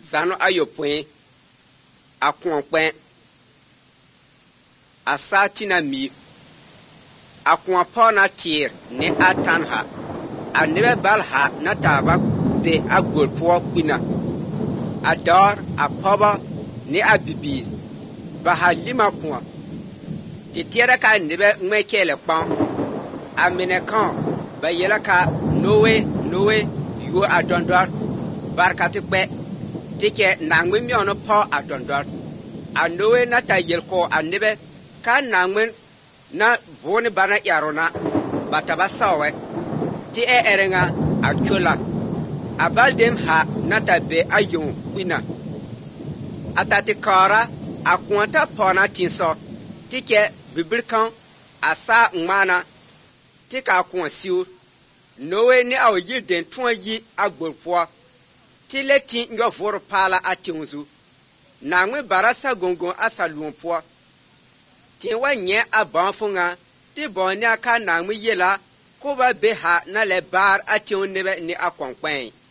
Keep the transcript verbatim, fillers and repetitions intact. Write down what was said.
zano ayopwe akuonkwen asatina mi akuopona tier ne atanha anebe balha na taba be agolpo kwina ador apoba ne abibi bahalima kwa titiera ka nebe ngmekele kpon amine kan bayela ka nowe nowe yo adondor barkati kpe tike nangwe mi ono po adondor anowe na tayel ko anebe ka nangwe na boni bana yarona bataba sawe ti e erenga achola abaldem ha na tabe ayun kwina atati kara akwanta pona tinso tike bibirkan asa ngmana tika akwa siu nowe ni awoyi den tuwa yi agbolpo tile ti nyo voro pala atinzu na ngwe barasa gongon asa luompo ti wa nye abanfunga ti boni aka na ngwe yela ko ba be ha na le bar atin nebe ni akwankwen